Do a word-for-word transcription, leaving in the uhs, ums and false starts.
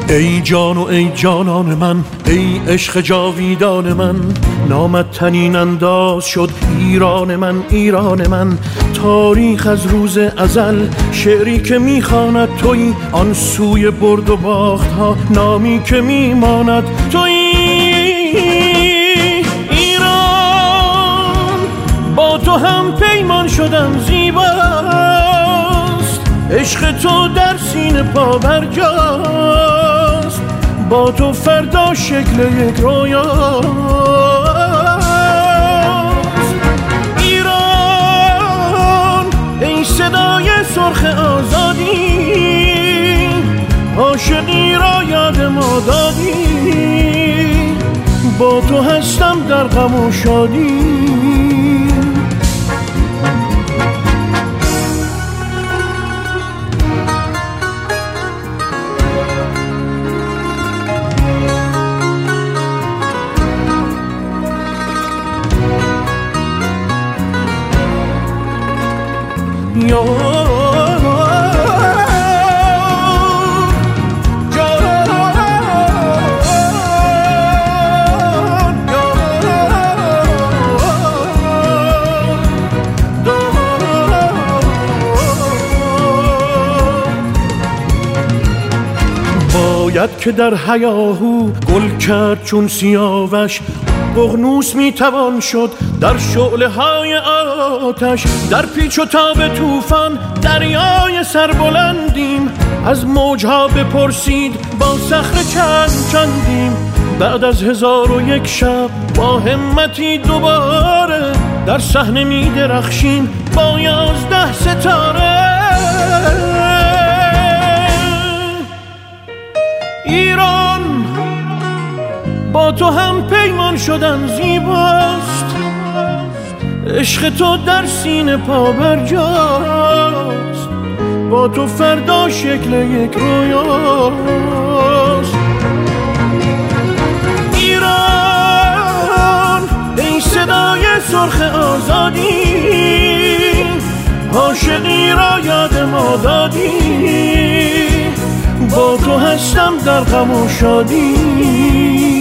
ای جان و ای جانان من، ای عشق جاویدان من، نامت تنین انداز شد ایران من، ایران من. تاریخ از روز ازل شعری که میخواند تویی، آن سوی برد و باخت ها نامی که میماند تویی. ایران با تو هم پیمان شدم زیباست، عشق تو در سینه پا برجاست، با تو فردا شکل یک رویاست. ایران ای صدای سرخ آزادی، عاشقی را یاد ما دادی، با تو هستم در غم و شادی. یا باید که در هیاهو گل کرد چون سیاوش، ققنوس میتوان شد در شعله های آتش. در پیچ و تاب طوفان دریای سربلندیم، از موجها بپرسید با صخره چند چندیم. بعد از هزار و یک شب با همتی دوباره، در صحنه میدرخشیم با یازده ستاره. ایران با تو هم پیمان شدن زیباست، عشق تو در سینه پا برجاست، با تو فردا شکل یک رویاست. ایران ای صدای سرخ آزادی، عاشقی را یاد ما دادی، با تو هستم در غم و شادی.